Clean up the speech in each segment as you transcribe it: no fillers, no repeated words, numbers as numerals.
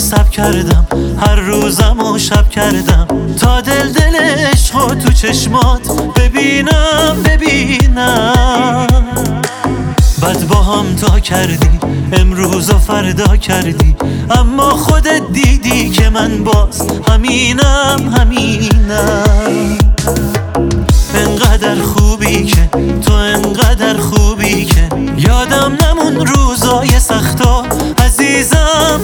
حساب کردم، هر روزم و شب کردم تا دل عشقو تو چشمات ببینم. بعد با هم تا کردی، امروز و فردا کردی، اما خودت دیدی که من باز همینم. انقدر خوبی که تو، انقدر خوبی که یادم نمون روزای سختا. عزیزم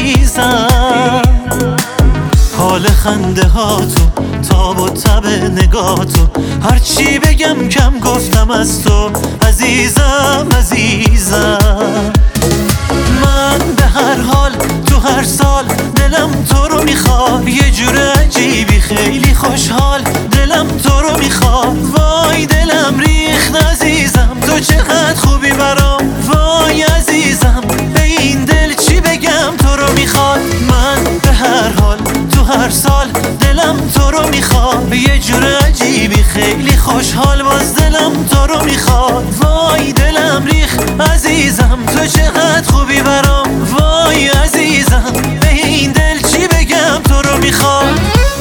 حال خنده ها تو، تاب و تب نگاه تو، هرچی بگم کم گفتم از تو. عزیزم من به هر حال تو هر سال دلم تو رو میخواد، یه جور عجیبی خیلی خوشحال دلم تو رو میخواد. وای دلم ریخت عزیزم، تو چقدر خوبی برام. وای عزیزم به این دل چی بگم تو رو میخواد. من به هر حال تو هر سال دلم تو رو میخواد، یه جور عجیبی خیلی خوشحال باز دلم تو رو میخواد. وای دلم ریخت عزیزم، تو چقدر خوبی برام. وای عزیزم به این دل چی بگم تو رو میخواد.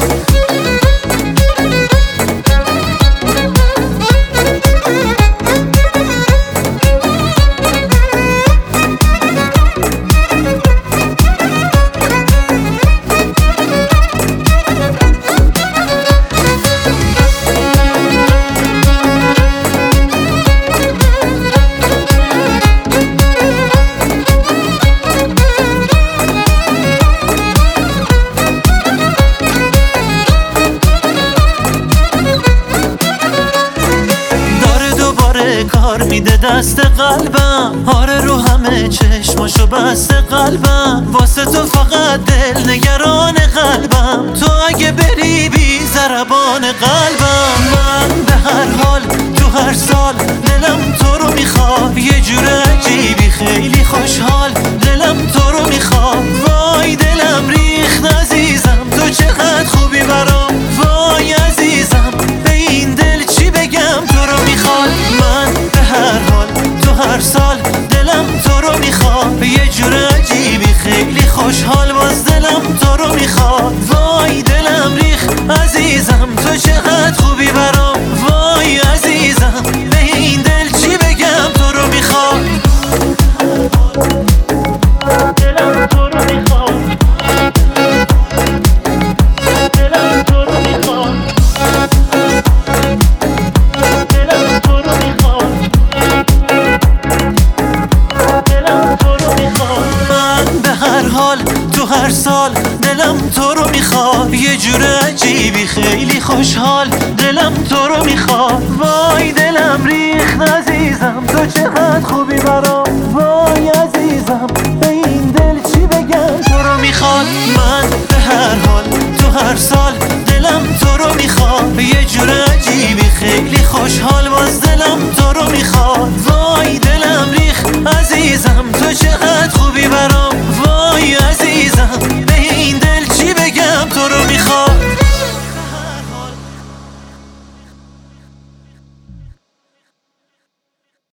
کار میده دست قلبم، آره رو همه چشماشو بسته قلبم. واسه تو فقط دل نگران قلبم، تو اگه بری بی ضربان قلبم. من به هر حال تو هر سال دلم تو رو میخواد، یه جور عجیبی خیلی خوشحال دلم تو رو میخواد. وای دلم ریخت عزیزم، تو چقدر خوبی برام. وای عزیزم به این دل چی بگم تو رو میخواد. من به هر حال تو هر سال دلم تو رو میخواد، یه جور عجیبی خیلی خوشحال باز دلم تو رو میخواد. وای